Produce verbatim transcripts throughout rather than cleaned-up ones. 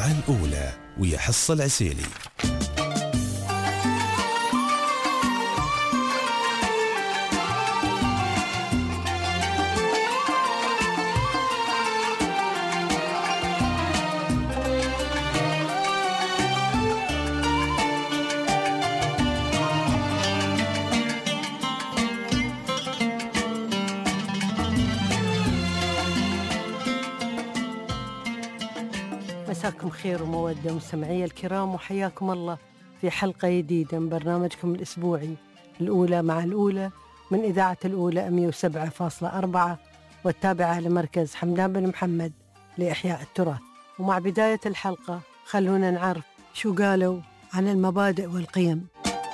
مع الأولى ويا حصة العسيلي. مساكم خير ومودة مستمعي الكرام، وحياكم الله في حلقة جديدة من برنامجكم الأسبوعي الأولى مع الأولى من إذاعة الأولى مئة وسبعة فاصلة أربعة والتابعة لمركز حمدان بن محمد لإحياء التراث. ومع بداية الحلقة خلونا نعرف شو قالوا عن المبادئ والقيم.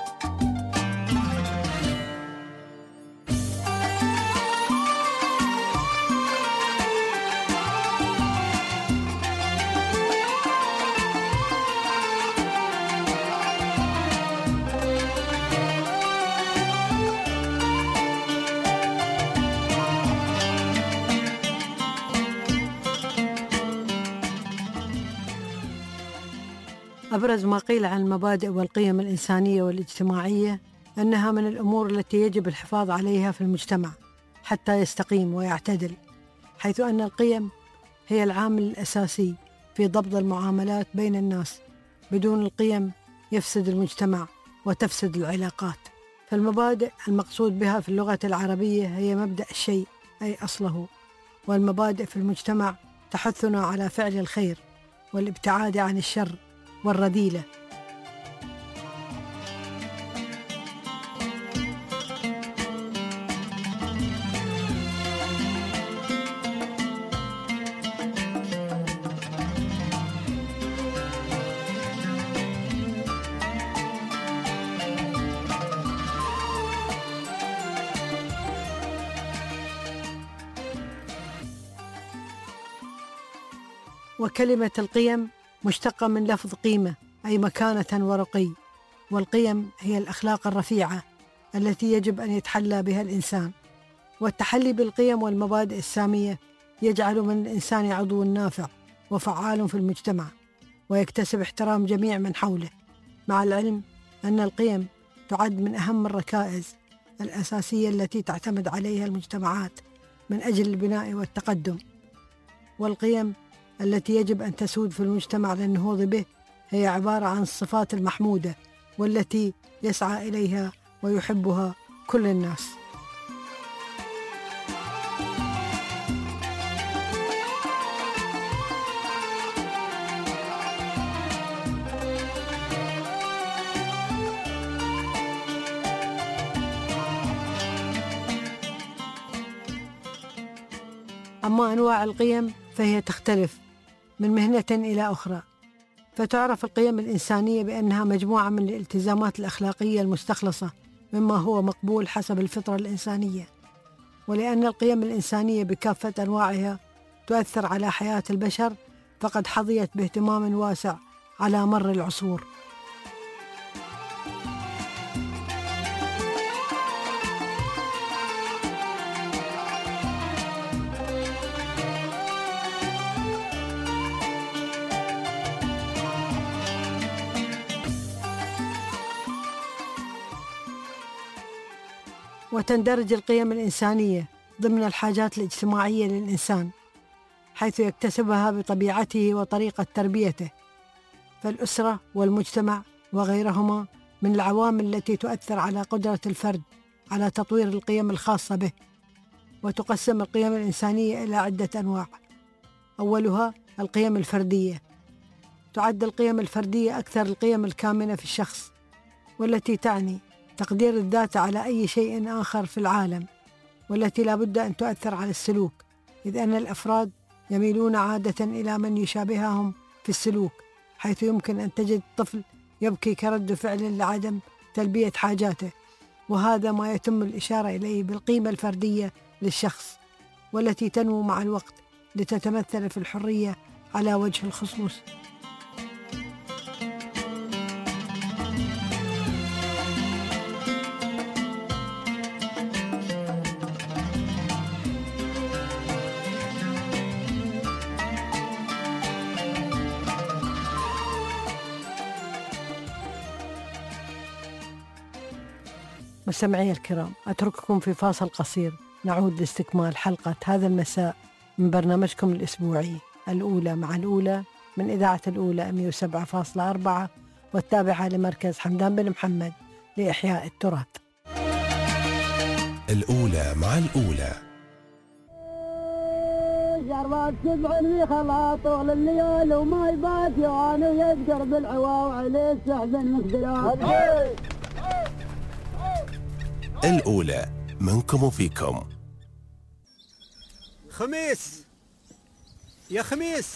أبرز ما قيل عن المبادئ والقيم الإنسانية والاجتماعية أنها من الأمور التي يجب الحفاظ عليها في المجتمع حتى يستقيم ويعتدل، حيث أن القيم هي العامل الأساسي في ضبط المعاملات بين الناس. بدون القيم يفسد المجتمع وتفسد العلاقات. فالمبادئ المقصود بها في اللغة العربية هي مبدأ الشيء أي أصله، والمبادئ في المجتمع تحثنا على فعل الخير والابتعاد عن الشر والرذيلة. وكلمة القيم مشتقة من لفظ قيمة أي مكانة ورقي، والقيم هي الأخلاق الرفيعة التي يجب أن يتحلى بها الإنسان. والتحلي بالقيم والمبادئ السامية يجعل من الإنسان عضو نافع وفعال في المجتمع، ويكتسب احترام جميع من حوله، مع العلم أن القيم تعد من أهم الركائز الأساسية التي تعتمد عليها المجتمعات من أجل البناء والتقدم. والقيم التي يجب أن تسود في المجتمع للنهوض به هي عبارة عن الصفات المحمودة والتي يسعى إليها ويحبها كل الناس. أما أنواع القيم فهي تختلف من مهنة إلى أخرى، فتعرف القيم الإنسانية بأنها مجموعة من الالتزامات الأخلاقية المستخلصة مما هو مقبول حسب الفطرة الإنسانية. ولأن القيم الإنسانية بكافة أنواعها تؤثر على حياة البشر، فقد حظيت باهتمام واسع على مر العصور. وتندرج القيم الإنسانية ضمن الحاجات الاجتماعية للإنسان، حيث يكتسبها بطبيعته وطريقة تربيته. فالأسرة والمجتمع وغيرهما من العوامل التي تؤثر على قدرة الفرد على تطوير القيم الخاصة به. وتقسم القيم الإنسانية إلى عدة أنواع. أولها القيم الفردية. تعد القيم الفردية أكثر القيم الكامنة في الشخص، والتي تعني تقدير الذات على أي شيء آخر في العالم، والتي لا بد أن تؤثر على السلوك، إذ أن الأفراد يميلون عادة إلى من يشابههم في السلوك، حيث يمكن أن تجد طفل يبكي كرد فعل لعدم تلبية حاجاته. وهذا ما يتم الإشارة إليه بالقيمة الفردية للشخص، والتي تنمو مع الوقت لتتمثل في الحرية على وجه الخصوص. مستمعي الكرام، أترككم في فاصل قصير، نعود لاستكمال حلقة هذا المساء من برنامجكم الأسبوعي الأولى مع الأولى من إذاعة الأولى مئة وسبعة فاصلة أربعة والتابعة لمركز حمدان بن محمد لإحياء التراث. الأولى مع الأولى. شربات سبع في خلاط طول الليل وما يبات يوان ويذكر بالعوا وعليه سحب المقدرات. الأولى منكم وفيكم. خميس يا خميس،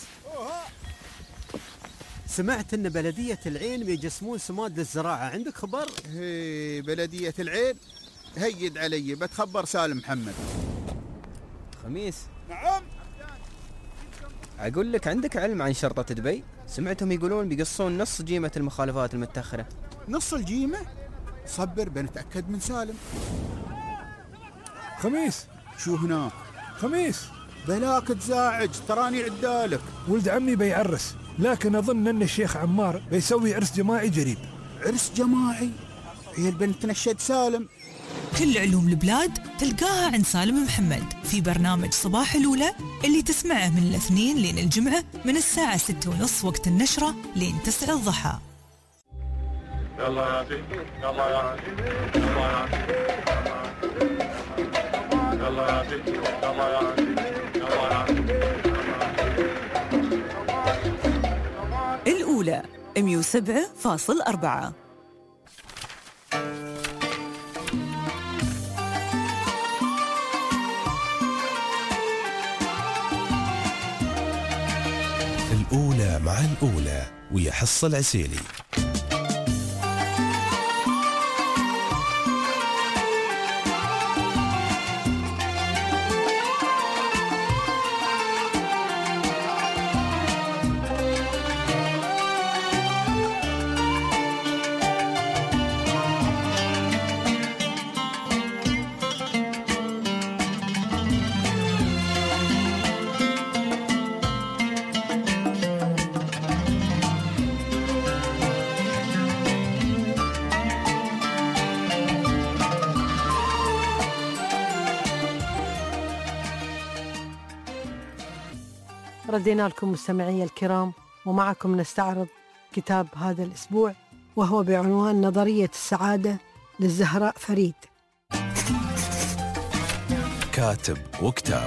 سمعت ان بلدية العين بيجسمون سماد للزراعة، عندك خبر؟ هي بلدية العين هيد علي، بتخبر سالم محمد. خميس. نعم. أقول لك، عندك علم عن شرطة دبي؟ سمعتهم يقولون بيقصون نص جيمة المخالفات المتأخرة. نص الجيمة؟ صبر بنتأكد من سالم. خميس. شو هناك؟ خميس. بلاك تزاعج، تراني عدالك. ولد عمي بيعرس، لكن أظن أن الشيخ عمار بيسوي عرس جماعي قريب. عرس جماعي؟ هي البنت نشد سالم. كل علوم البلاد تلقاها عند سالم محمد في برنامج صباح الأولى اللي تسمعه من الاثنين لين الجمعة من الساعة ستة ونص وقت النشرة لين تسعة الضحى. يلا يا عزيز، يلا يا عزيز، يلا يا عزيز، يلا يا عزيز، يلا يا عزيز، يلا يا عزيز. الأولى مئة وسبعة فاصلة أربعة. الأولى مع الأولى ويا حصة العسيلي. ردينا لكم مستمعي الكرام، ومعكم نستعرض كتاب هذا الأسبوع وهو بعنوان نظرية السعادة للزهراء فريد. كاتب وكتاب.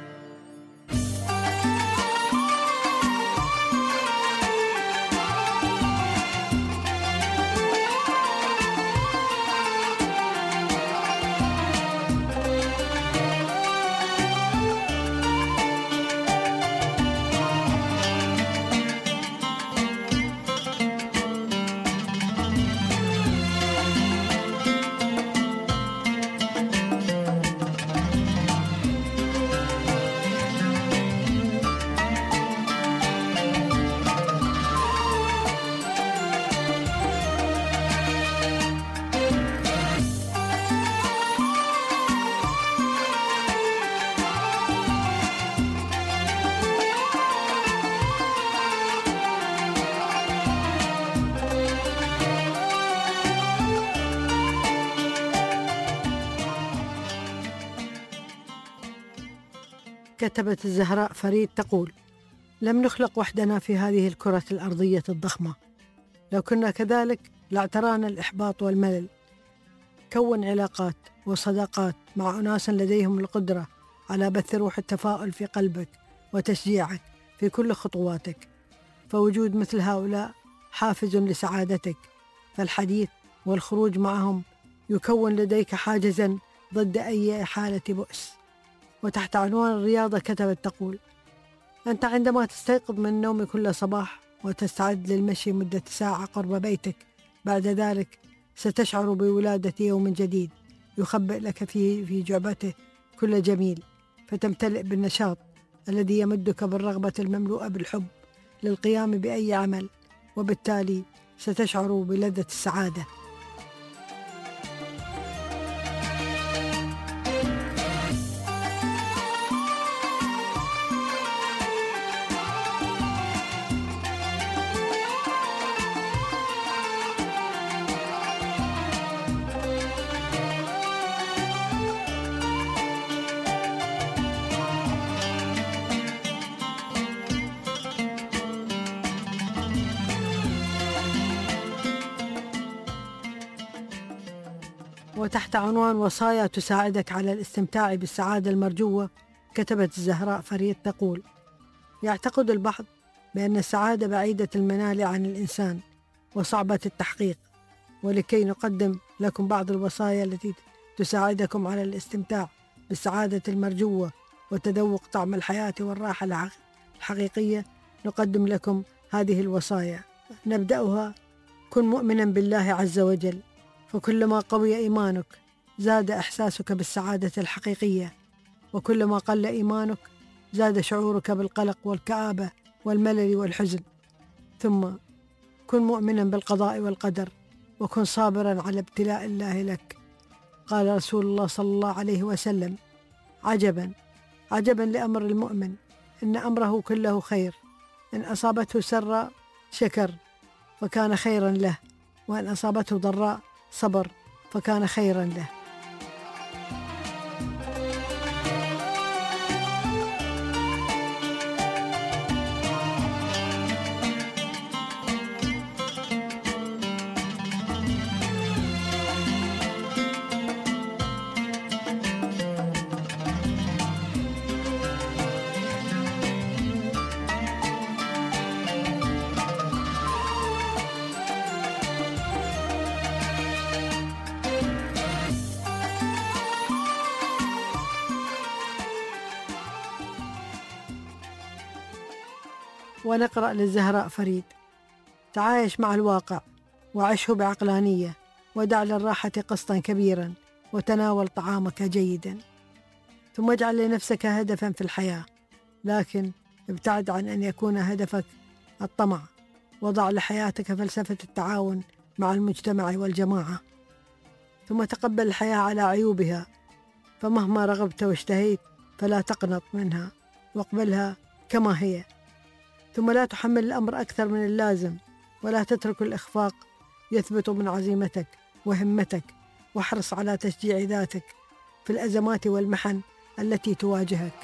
كتبت الزهراء فريد تقول: لم نخلق وحدنا في هذه الكرة الأرضية الضخمة، لو كنا كذلك لاعترانا الإحباط والملل. كون علاقات وصداقات مع أناس لديهم القدرة على بث روح التفاؤل في قلبك وتشجيعك في كل خطواتك، فوجود مثل هؤلاء حافز لسعادتك، فالحديث والخروج معهم يكون لديك حاجزا ضد أي حالة بؤس. وتحت عنوان الرياضة كتبت تقول: أنت عندما تستيقظ من النوم كل صباح وتستعد للمشي مدة ساعة قرب بيتك، بعد ذلك ستشعر بولادة يوم جديد يخبئ لك فيه في جعبته كل جميل، فتمتلئ بالنشاط الذي يمدك بالرغبة المملوءة بالحب للقيام بأي عمل، وبالتالي ستشعر بلذة السعادة. وتحت عنوان وصايا تساعدك على الاستمتاع بالسعادة المرجوة كتبت الزهراء فريد تقول: يعتقد البعض بأن السعادة بعيدة المنال عن الإنسان وصعبة التحقيق، ولكي نقدم لكم بعض الوصايا التي تساعدكم على الاستمتاع بالسعادة المرجوة وتذوق طعم الحياة والراحة الحقيقية، نقدم لكم هذه الوصايا. نبدأها: كن مؤمنا بالله عز وجل، فكلما قوي إيمانك زاد إحساسك بالسعادة الحقيقية، وكلما قل إيمانك زاد شعورك بالقلق والكآبة والملل والحزن. ثم كن مؤمنا بالقضاء والقدر، وكن صابرا على ابتلاء الله لك. قال رسول الله صلى الله عليه وسلم: عجبا عجبا لأمر المؤمن، إن أمره كله خير، إن أصابته سراء شكر فكان خيرا له، وإن أصابته ضراء صبر فكان خيرا له. ونقرأ للزهراء فريد: تعايش مع الواقع وعشه بعقلانية، ودع للراحة قسطا كبيرا، وتناول طعامك جيدا. ثم اجعل لنفسك هدفا في الحياة، لكن ابتعد عن أن يكون هدفك الطمع، وضع لحياتك فلسفة التعاون مع المجتمع والجماعة. ثم تقبل الحياة على عيوبها، فمهما رغبت واشتهيت فلا تقنط منها، واقبلها كما هي. ثم لا تحمل الأمر أكثر من اللازم، ولا تترك الإخفاق يثبت من عزيمتك وهمتك، واحرص على تشجيع ذاتك في الأزمات والمحن التي تواجهك.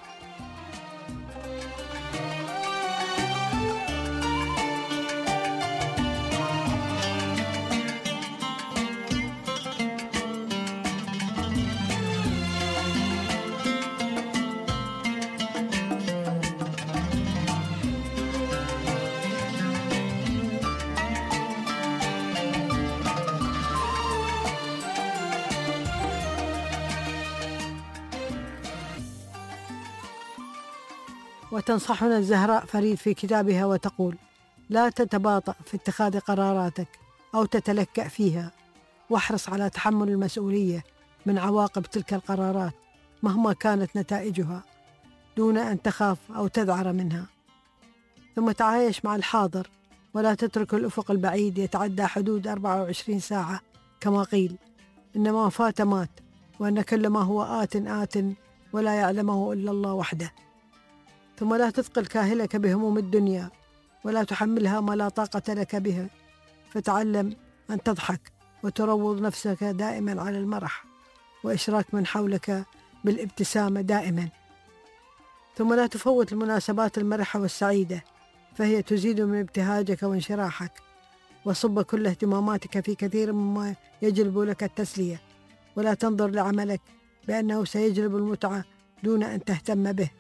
وتنصحنا الزهراء فريد في كتابها وتقول: لا تتباطأ في اتخاذ قراراتك أو تتلكأ فيها، واحرص على تحمل المسؤولية من عواقب تلك القرارات مهما كانت نتائجها، دون أن تخاف أو تذعر منها. ثم تعايش مع الحاضر، ولا تترك الأفق البعيد يتعدى حدود أربعة وعشرين ساعة كما قيل: إنما فات مات، وأن كل ما هو آت آت ولا يعلمه إلا الله وحده. ثم لا تثقل كاهلك بهموم الدنيا، ولا تحملها ما لا طاقة لك به، فتعلم أن تضحك وتروض نفسك دائما على المرح، وإشراك من حولك بالابتسامة دائما. ثم لا تفوت المناسبات المرحة والسعيدة، فهي تزيد من ابتهاجك وانشراحك، وصب كل اهتماماتك في كثير مما يجلب لك التسلية، ولا تنظر لعملك بأنه سيجلب المتعة دون أن تهتم به.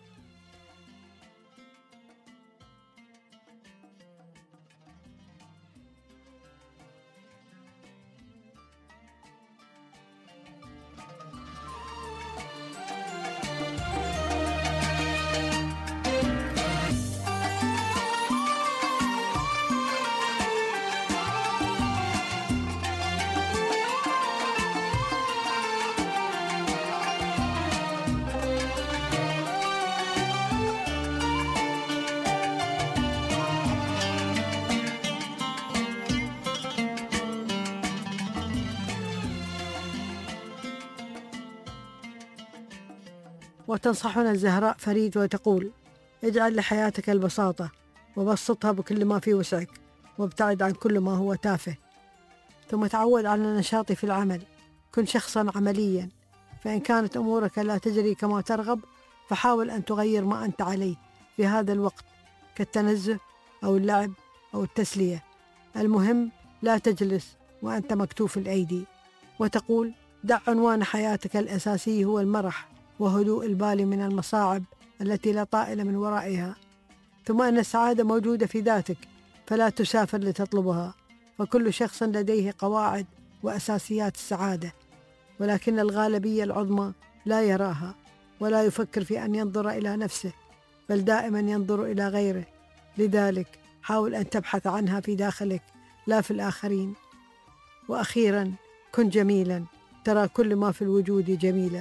وتنصحنا الزهراء فريد وتقول: اجعل لحياتك البساطة، وبسطها بكل ما في وسعك، وابتعد عن كل ما هو تافه. ثم تعود على النشاط في العمل، كن شخصا عمليا، فإن كانت أمورك لا تجري كما ترغب فحاول أن تغير ما أنت عليه في هذا الوقت، كالتنزه أو اللعب أو التسلية. المهم لا تجلس وأنت مكتوف الأيدي. وتقول: دع عنوان حياتك الأساسي هو المرح وهدوء البال من المصاعب التي لا طائل من ورائها، ثم أن السعادة موجودة في ذاتك فلا تسافر لتطلبها، فكل شخص لديه قواعد وأساسيات السعادة، ولكن الغالبية العظمى لا يراها ولا يفكر في أن ينظر إلى نفسه، بل دائما ينظر إلى غيره. لذلك حاول أن تبحث عنها في داخلك لا في الآخرين. وأخيرا كن جميلا، ترى كل ما في الوجود جميلا.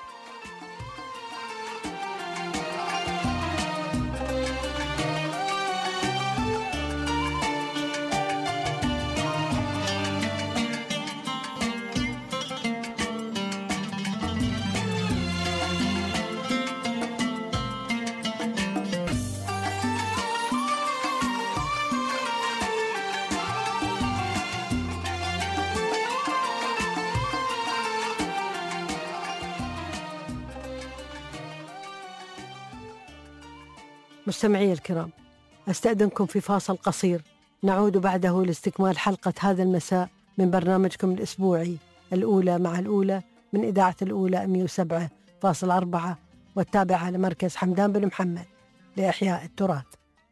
مستمعي الكرام، أستأذنكم في فاصل قصير، نعود بعده لاستكمال حلقة هذا المساء من برنامجكم الأسبوعي الأولى مع الأولى من إذاعة الأولى مئة وسبعة فاصلة أربعة والتابعة لمركز حمدان بن محمد لإحياء التراث.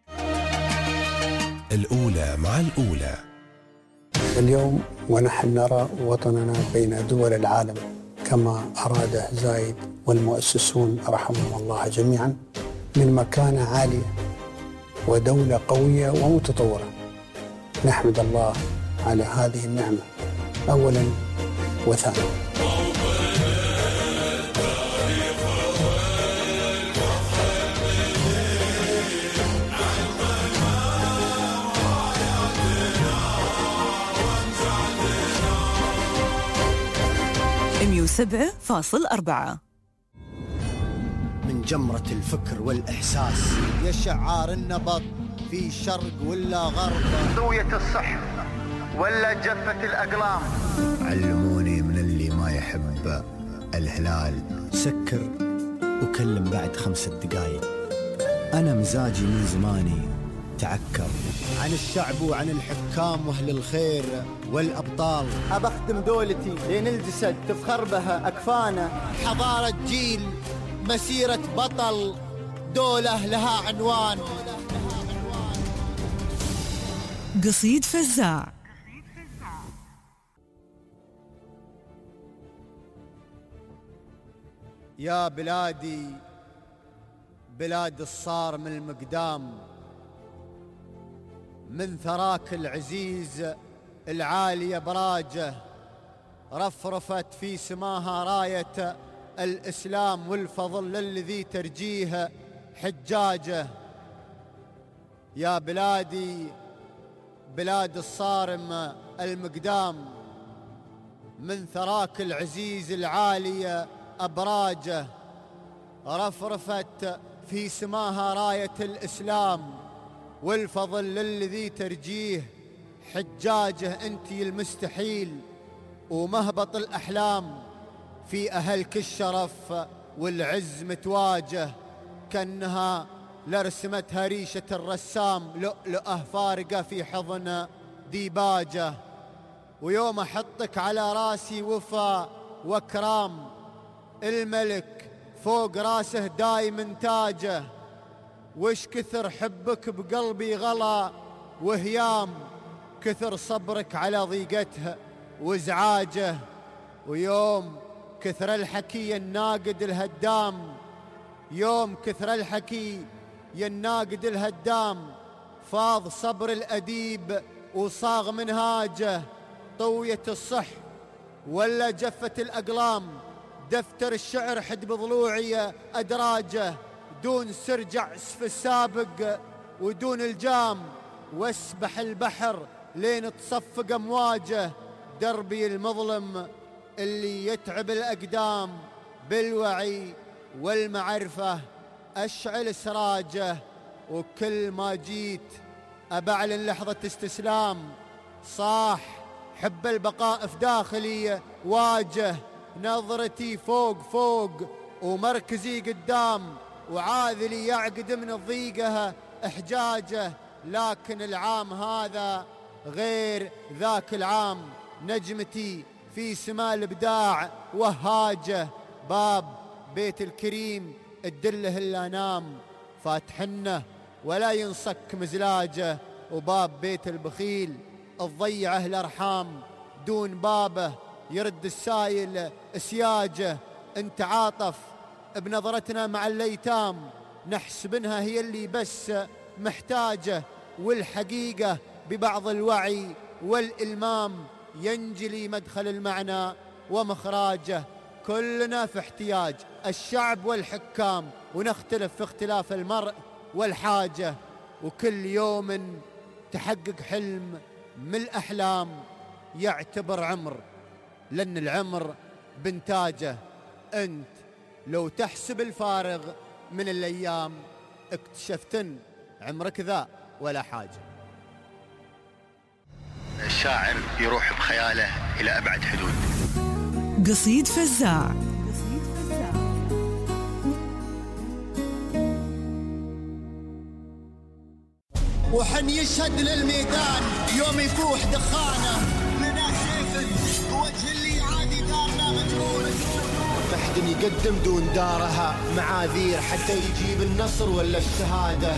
الأولى مع الأولى. اليوم ونحن نرى وطننا بين دول العالم كما أراده زايد والمؤسسون رحمهم الله جميعا من مكانة عالية ودولة قوية ومتطورة. نحمد الله على هذه النعمة أولا وثانيا. مئة وسبعة فاصلة أربعة. من جمرة الفكر والإحساس يا شعار النبض في شرق ولا غرب، ضوية الصحف ولا جفة الأقلام. علموني من اللي ما يحب الهلال سكر وكلم بعد خمسة دقايق. أنا مزاجي من زماني تعكر. عن الشعب وعن الحكام وأهل الخير والأبطال. أبخدم دولتي لين الجسد تفخر بها أكفانا. حضارة جيل، مسيرة بطل، دولة لها عنوان. قصيد فزاع. يا بلادي بلاد الصارم المقدام، من ثراك العزيز العالي براجه، رفرفت في سماها راية الإسلام والفضل الذي ترجيه حجاجه. يا بلادي بلاد الصارم المقدام، من ثراك العزيز العالي أبراجه، رفرفت في سماها راية الإسلام والفضل الذي ترجيه حجاجه. أنتي المستحيل ومهبط الأحلام، في أهلك الشرف والعز متواجه، كأنها لرسمتها ريشة الرسام لؤلؤة فارقة في حضن ديباجه. ويوم أحطك على راسي وفا وكرام، الملك فوق راسه دايم تاجه. وش كثر حبك بقلبي غلا وهيام، كثر صبرك على ضيقتها وازعاجه. ويوم كثر الحكي الناقد الهدام، يوم كثر الحكي الناقد الهدام، فاض صبر الأديب وصاغ منهاجه. طوية الصح ولا جفة الأقلام، دفتر الشعر حد بضلوعي أدراجه، دون سرجع في السابق ودون الجام، واسبح البحر لين تصفق أمواجه. دربي المظلم اللي يتعب الأقدام، بالوعي والمعرفة أشعل سراجه. وكل ما جيت أبعلن لحظة استسلام، صاح حب البقاء في داخلي واجه. نظرتي فوق فوق ومركزي قدام، وعاذلي يعقد من الضيقة إحجاجه. لكن العام هذا غير ذاك العام، نجمتي في سما الإبداع وهاجه، باب بيت الكريم تدله الأنام فاتحنه ولا ينصك مزلاجه، وباب بيت البخيل تضيعه الأرحام، دون بابه يرد السايل اسياجه. انت عاطف بنظرتنا مع الأيتام، نحسبنها هي اللي بس محتاجه، والحقيقة ببعض الوعي والإلمام ينجلي مدخل المعنى ومخراجه. كلنا في احتياج الشعب والحكام، ونختلف في اختلاف المرء والحاجة، وكل يوم تحقق حلم من الأحلام يعتبر عمر، لأن العمر بنتاجه. أنت لو تحسب الفارغ من الأيام اكتشفتن عمرك ذا ولا حاجة. الشاعر يروح بخياله إلى أبعد حدود. قصيد فزاع. وحن يشهد للميدان يوم يفوح دخانه، لنا سيف وجه اللي عادي دارنا مجنون، محد يقدم دون دارها معاذير حتى يجيب النصر ولا الشهادة.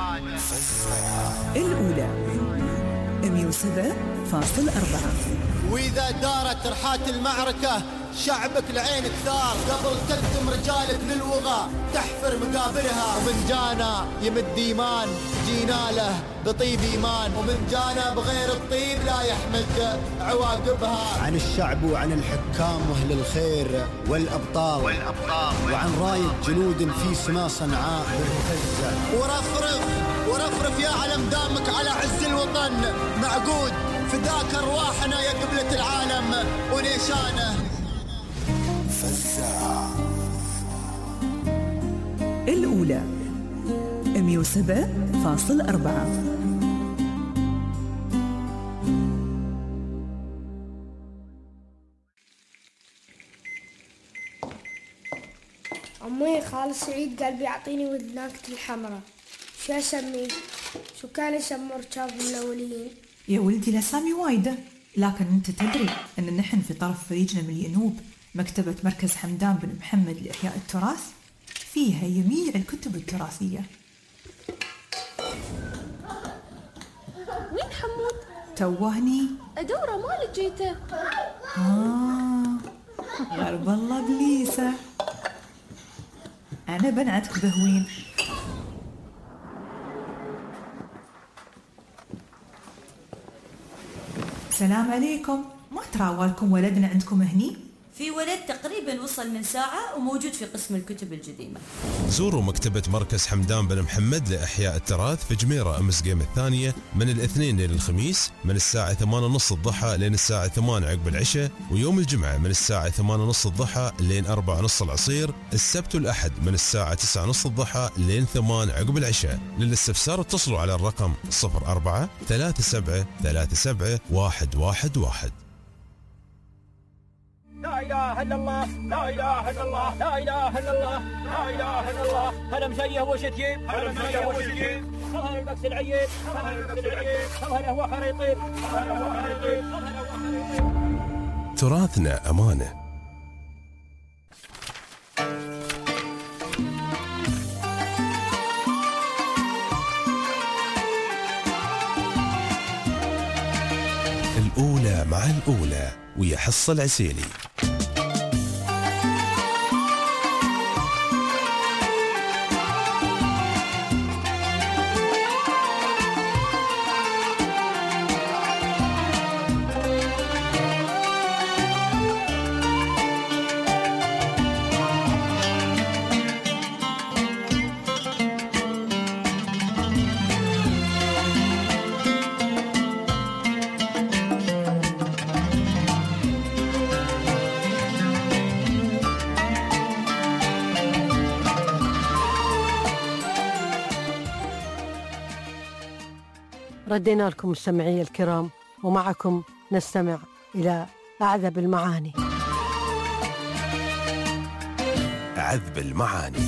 الأولى مية وسبعة فاصلة أربعة. وإذا دارت رحات المعركة شعبك لعينك ثار، قبل تقدم رجالك للوغى تحفر مقابرها. ومن جانا يمد إيمان جينا له بطيب إيمان، ومن جانا بغير الطيب لا يحمد عواقبها. عن الشعب وعن الحكام وأهل الخير والأبطال, والأبطال وعن راية جنود في سما صنعاء بالمفزة. ورفرف ورفرف يا علم دامك على عز الوطن معقود، فداك أرواحنا يا قبلة العالم ونيشانه. فزاع. الأولى مية وسبعة فاصلة أربعة. أمي خال سعيد قال بيعطيني ودناكة الحمراء، شو أسميه؟ شو كان يسمى ركاب الأوليين؟ يا ولدي الأسامي وايدة، لكن أنت تدري أن نحن في طرف فريجنا من الينوب مكتبة مركز حمدان بن محمد لإحياء التراث، فيها جميع الكتب التراثية. وين حمود؟ توهني أدوره ما لقيته. آه غرب الله بليسة، أنا بنعتك بهوين. السلام عليكم، ما تراوالكم ولدنا عندكم هني؟ في ولد تقريبا وصل من ساعة وموجود في قسم الكتب القديمة. زوروا مكتبة مركز حمدان بن محمد لإحياء التراث في جميرة أمس قيم الثانية من الاثنين لين الخميس من الساعة ثمانية ونص الضحى لين الساعة ثمانية عقب العشاء، ويوم الجمعة من الساعة ثمانية ونص الضحى لين أربعة ونص العصير، السبت والأحد من الساعة تسعة ونص الضحى لين ثمانية عقب العشاء. للاستفسار اتصلوا على الرقم صفر أربعة ثلاثة سبعة ثلاثة سبعة واحد واحد واحد. لا إله إلا الله، لا إله إلا الله، لا إله إلا الله، لا إله إلا الله. هلا مشيه وشتيب، هلا مشيه وشتيب، هلا البكس العيد، هلا البكس العيد، هلا هو خريطين، هلا هو خريطين، هلا هو خريطين. تراثنا أمانة. الأولى مع الأولى ويا حصة العسيلي. ردينا لكم مستمعي الكرام، ومعكم نستمع إلى أعذب المعاني. عذب المعاني.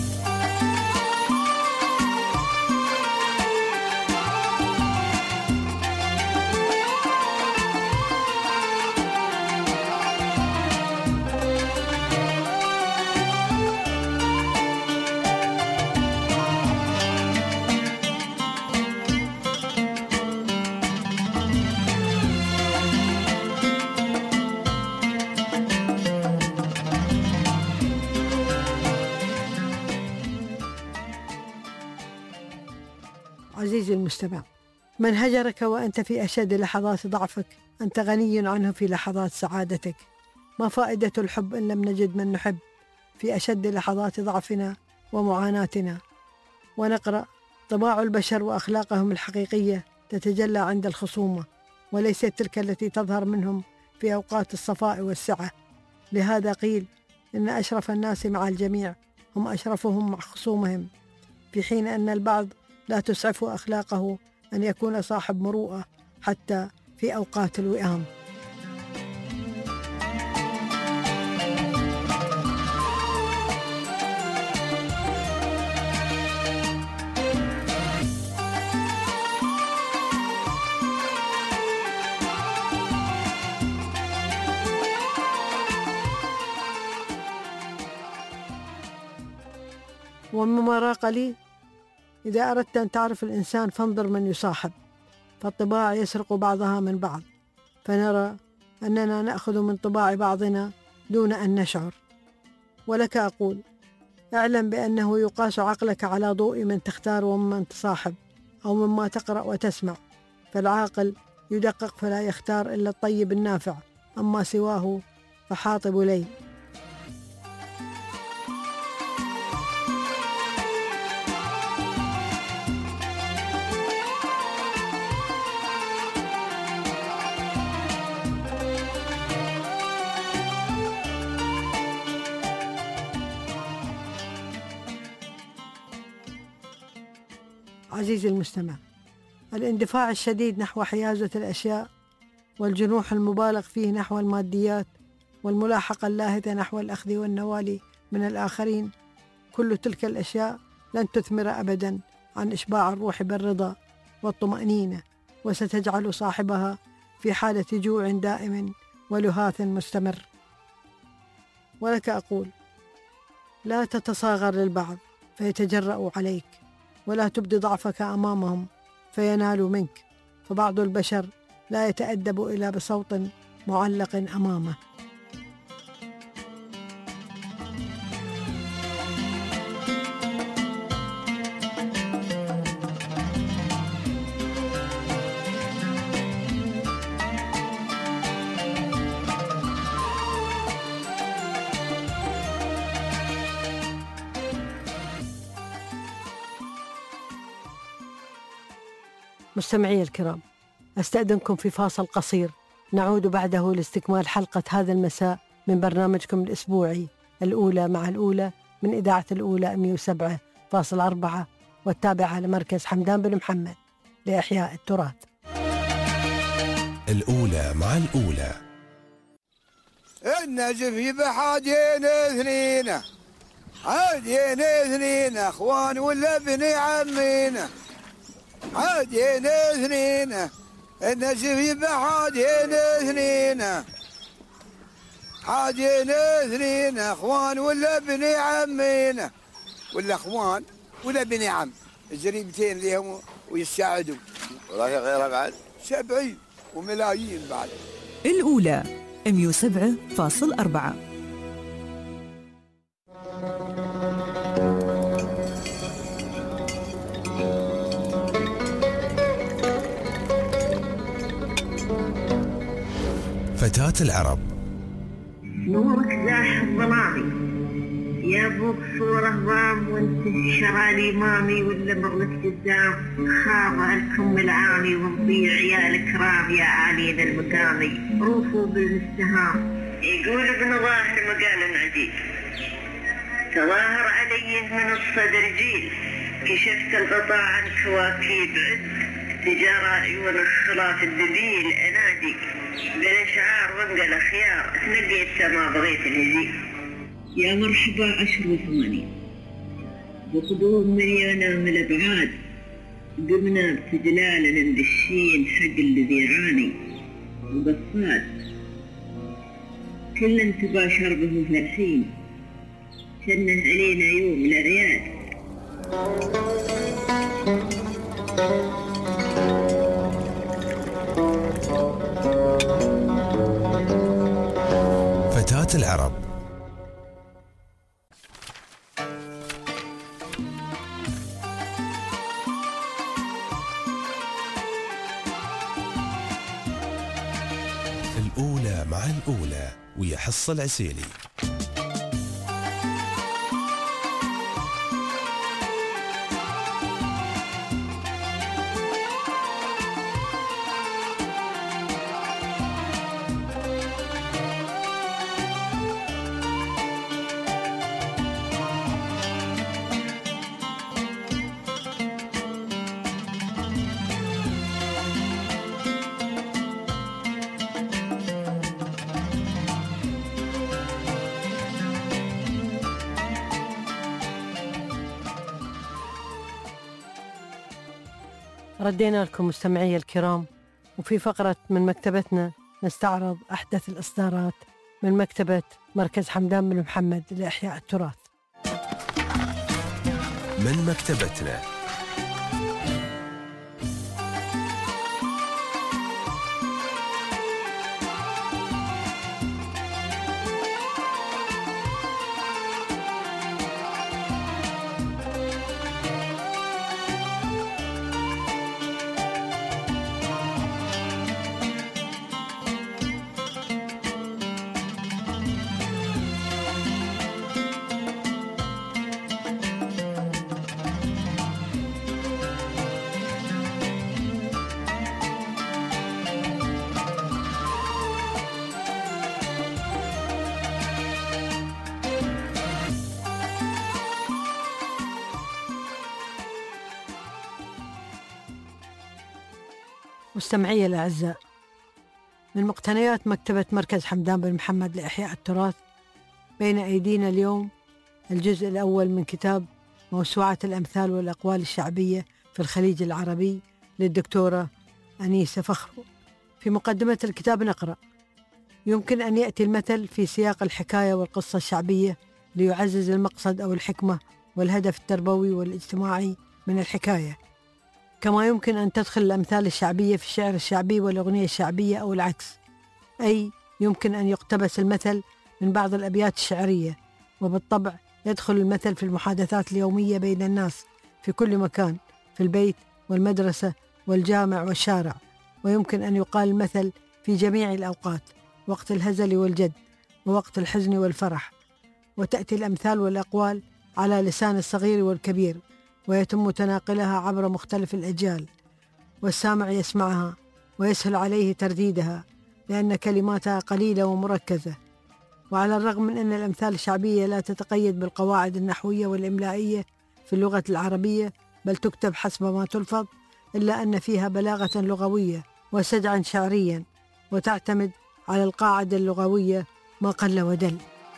عزيزي المستمع، من هجرك وأنت في أشد لحظات ضعفك أنت غني عنه في لحظات سعادتك. ما فائدة الحب إن لم نجد من نحب في أشد لحظات ضعفنا ومعاناتنا؟ ونقرأ: طباع البشر وأخلاقهم الحقيقية تتجلى عند الخصومة، وليست تلك التي تظهر منهم في أوقات الصفاء والسعة. لهذا قيل إن أشرف الناس مع الجميع هم أشرفهم مع خصومهم، في حين أن البعض لا تسعف أخلاقه أن يكون صاحب مروءة حتى في أوقات الوئام. ومما راق لي: إذا أردت أن تعرف الإنسان فانظر من يصاحب، فالطباع يسرق بعضها من بعض، فنرى أننا نأخذ من طباع بعضنا دون أن نشعر. ولك أقول: اعلم بأنه يقاس عقلك على ضوء من تختار ومن تصاحب، أو مما تقرأ وتسمع، فالعاقل يدقق فلا يختار إلا الطيب النافع، أما سواه فحاطب لي. عزيزي المستمع، الاندفاع الشديد نحو حيازة الأشياء، والجنوح المبالغ فيه نحو الماديات، والملاحقة اللاهثة نحو الأخذ والنوال من الآخرين، كل تلك الأشياء لن تثمر أبدا عن إشباع الروح بالرضا والطمأنينة، وستجعل صاحبها في حالة جوع دائم ولهاث مستمر. ولك أقول: لا تتصاغر للبعض فيتجرأوا عليك، ولا تبدي ضعفك أمامهم فينالوا منك، فبعض البشر لا يتأدب إلا بصوت معلق أمامه. مستمعي الكرام، أستأذنكم في فاصل قصير، نعود بعده لاستكمال حلقة هذا المساء من برنامجكم الأسبوعي الأولى مع الأولى من إذاعة الأولى مئة وسبعة فاصلة أربعة والتابعة لمركز حمدان بن محمد لإحياء التراث. الأولى مع الأولى. النجف يبحاجين اثنين، عادين اثنين اخوان ولا ابن عمينا، عادين اثنين النجف يبحاجين اثنين، عادين اثنين اخوان ولا ابن عمينا، ولا اخوان ولا ابن عم، الزريبتين لهم ويساعدوا، والله غيرها بعد سبعين وملايين بعد. الأولى مئة وسبعة فاصلة أربعة. فتاة العرب. نورك زاح الظلامي، يا ابوك صورة ضام وانت شرالي مامي، ولا مغلق قدام خاضع الكم العامي، ونضيع عيال كرام يا عالين المقامي، روفوا بالمستهام. يقول ابن ظاهر مقال عجيب، تظاهر عليه من الصدر جيل، كشفت الغطاء عن كواكيب عد، تجارة عيون الخلاف الدبيل انادي، بالاشعار وانقل خيار، تنقيت ما بغيت الهزيل. يا مرحبا عشر وثمانين بقدوم مليانة من الابعاد، قمنا بتجلال ندشين حق الذي عاني، وقصاد كل انتباه شربه فرحين، شنه علينا يوم الأعياد. فتاة العرب. الأولى ويا حصة العسيلي. ردينا لكم مستمعي الكرام، وفي فقرة من مكتبتنا نستعرض أحدث الإصدارات من مكتبة مركز حمدان بن محمد لإحياء التراث. من مكتبتنا. مستمعي الأعزاء، من مقتنيات مكتبة مركز حمدان بن محمد لإحياء التراث بين أيدينا اليوم الجزء الأول من كتاب موسوعة الأمثال والأقوال الشعبية في الخليج العربي للدكتورة أنيسة فخرو. في مقدمة الكتاب نقرأ: يمكن أن يأتي المثل في سياق الحكاية والقصة الشعبية ليعزز المقصد أو الحكمة والهدف التربوي والاجتماعي من الحكاية، كما يمكن أن تدخل الأمثال الشعبية في الشعر الشعبي والأغنية الشعبية أو العكس، أي يمكن أن يقتبس المثل من بعض الأبيات الشعرية، وبالطبع يدخل المثل في المحادثات اليومية بين الناس في كل مكان، في البيت والمدرسة والجامع والشارع، ويمكن أن يقال المثل في جميع الأوقات، وقت الهزل والجد ووقت الحزن والفرح. وتأتي الأمثال والأقوال على لسان الصغير والكبير، ويتم تناقلها عبر مختلف الأجيال، والسامع يسمعها ويسهل عليه ترديدها لأن كلماتها قليلة ومركزة. وعلى الرغم من أن الأمثال الشعبية لا تتقيد بالقواعد النحوية والإملائية في اللغة العربية، بل تكتب حسب ما تلفظ، إلا أن فيها بلاغة لغوية وسجعا شعريا، وتعتمد على القاعدة اللغوية ما قل ودل.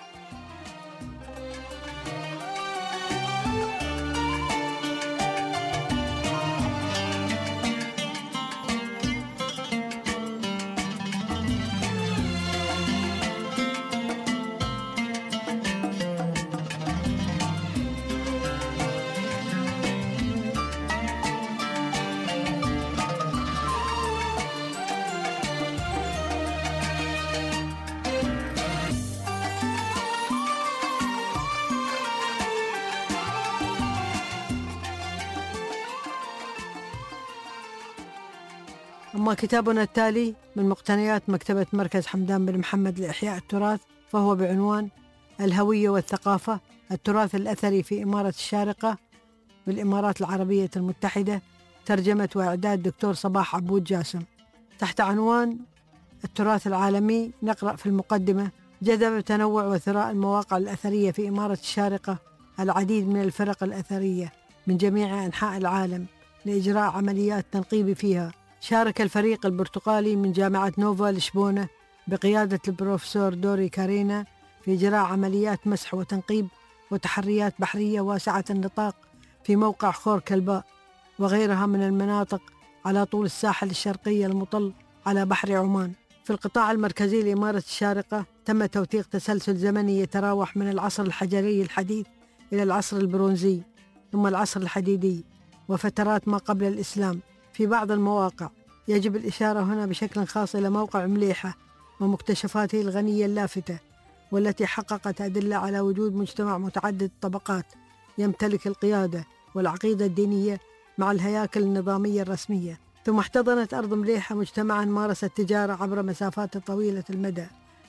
أما كتابنا التالي من مقتنيات مكتبة مركز حمدان بن محمد لإحياء التراث، فهو بعنوان الهوية والثقافة: التراث الأثري في إمارة الشارقة بالإمارات العربية المتحدة، ترجمة وإعداد دكتور صباح عبود جاسم. تحت عنوان التراث العالمي نقرأ في المقدمة: جذب تنوع وثراء المواقع الأثرية في إمارة الشارقة العديد من الفرق الأثرية من جميع أنحاء العالم لإجراء عمليات تنقيب فيها. شارك الفريق البرتقالي من جامعة نوفا لشبونة بقيادة البروفيسور دوري كارينا في إجراء عمليات مسح وتنقيب وتحريات بحرية واسعة النطاق في موقع خور كلباء وغيرها من المناطق على طول الساحل الشرقي المطل على بحر عمان. في القطاع المركزي لإمارة الشارقة تم توثيق تسلسل زمني يتراوح من العصر الحجري الحديث إلى العصر البرونزي ثم العصر الحديدي وفترات ما قبل الإسلام. في بعض المواقع يجب الإشارة هنا بشكل خاص إلى موقع مليحة ومكتشفاته الغنية اللافتة، والتي حققت أدلة على وجود مجتمع متعدد الطبقات يمتلك القيادة والعقيدة الدينية مع الهياكل النظامية الرسمية. ثم احتضنت أرض مليحة مجتمعا مارس التجارة عبر مسافات طويلة المدى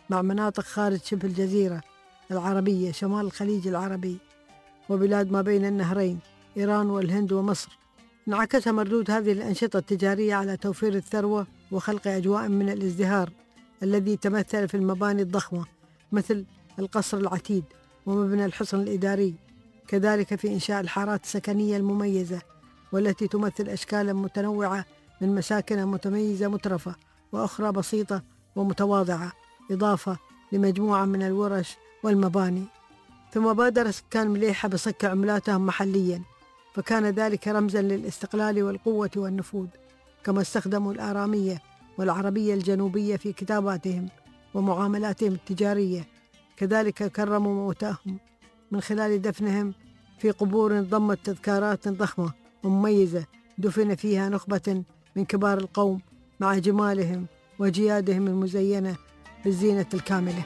مع مناطق خارج شبه الجزيرة العربية شمال الخليج العربي وبلاد ما بين النهرين إيران والهند ومصر. انعكس مردود هذه الأنشطة التجارية على توفير الثروة وخلق أجواء من الازدهار الذي تمثل في المباني الضخمة مثل القصر العتيد ومبنى الحصن الإداري، كذلك في إنشاء الحارات السكنية المميزة والتي تمثل أشكالا متنوعة من مساكن متميزة مترفة وأخرى بسيطة ومتواضعة، إضافة لمجموعة من الورش والمباني. ثم بادر سكان مليحة بصك عملاتهم محليا، فكان ذلك رمزا للاستقلال والقوة والنفوذ، كما استخدموا الآرامية والعربية الجنوبية في كتاباتهم ومعاملاتهم التجارية. كذلك كرموا موتاهم من خلال دفنهم في قبور ضمت تذكارات ضخمة ومميزة دفن فيها نخبة من كبار القوم مع جمالهم وجيادهم المزينة بالزينة الكاملة.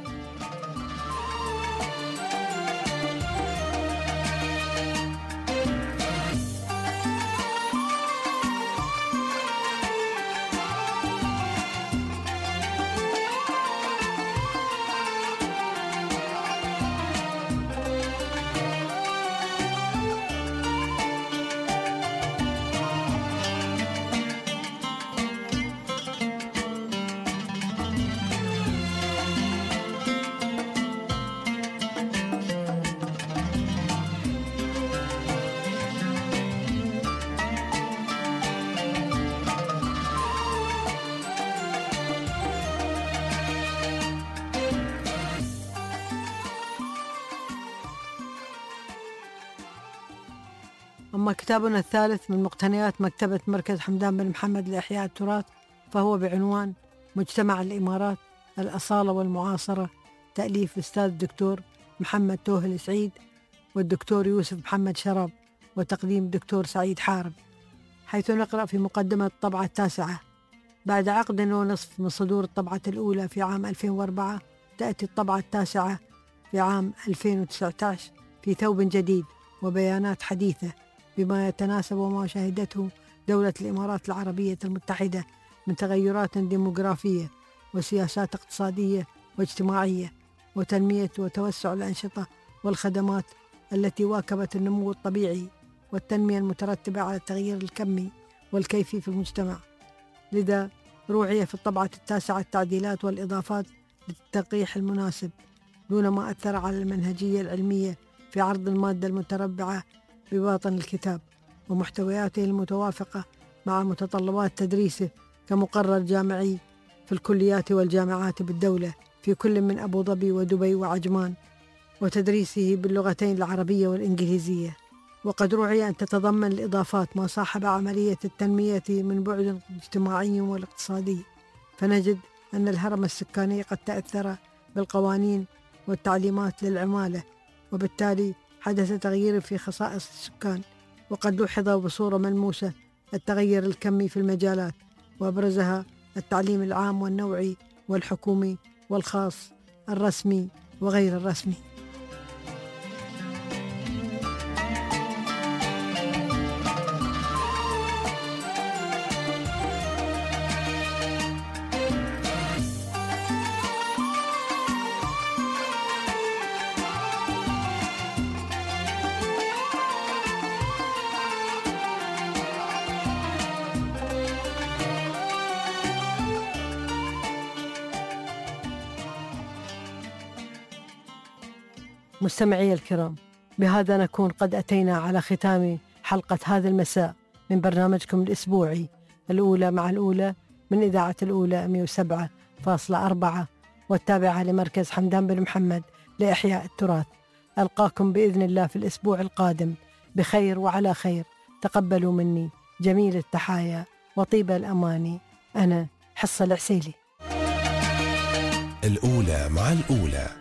أما كتابنا الثالث من مقتنيات مكتبة مركز حمدان بن محمد لإحياء التراث فهو بعنوان مجتمع الإمارات الأصالة والمعاصرة، تأليف الأستاذ الدكتور محمد توهل سعيد والدكتور يوسف محمد شراب وتقديم الدكتور سعيد حارب. حيث نقرأ في مقدمة الطبعة التاسعة: بعد عقد ونصف من صدور الطبعة الأولى في عام ألفين وأربعة، تأتي الطبعة التاسعة في عام ألفين وتسعة عشر في ثوب جديد وبيانات حديثة بما يتناسب وما شهدته دولة الإمارات العربية المتحدة من تغيرات ديموغرافية وسياسات اقتصادية واجتماعية وتنمية وتوسع الأنشطة والخدمات التي واكبت النمو الطبيعي والتنمية المترتبة على التغيير الكمي والكيفي في المجتمع. لذا روعي في الطبعة التاسعة التعديلات والإضافات للتلقيح المناسب دون ما أثر على المنهجية العلمية في عرض المادة المتربعة بباطن الكتاب ومحتوياته المتوافقة مع متطلبات تدريسه كمقرر جامعي في الكليات والجامعات بالدولة في كل من أبو ظبي ودبي وعجمان، وتدريسه باللغتين العربية والإنجليزية. وقد روعي أن تتضمن الإضافات ما صاحب عملية التنمية من بعد اجتماعي والاقتصادي، فنجد أن الهرم السكاني قد تأثر بالقوانين والتعليمات للعمالة، وبالتالي حدث تغيير في خصائص السكان. وقد لوحظ بصورة ملموسة التغير الكمي في المجالات، وأبرزها التعليم العام والنوعي والحكومي والخاص، الرسمي وغير الرسمي. مستمعي الكرام، بهذا نكون قد أتينا على ختام حلقة هذا المساء من برنامجكم الأسبوعي الأولى مع الأولى من إذاعة الأولى مئة وسبعة فاصلة أربعة والتابعة لمركز حمدان بن محمد لإحياء التراث. ألقاكم بإذن الله في الأسبوع القادم بخير وعلى خير. تقبلوا مني جميل التحايا وطيب الأماني. أنا حصة العسيلي. الأولى مع الأولى.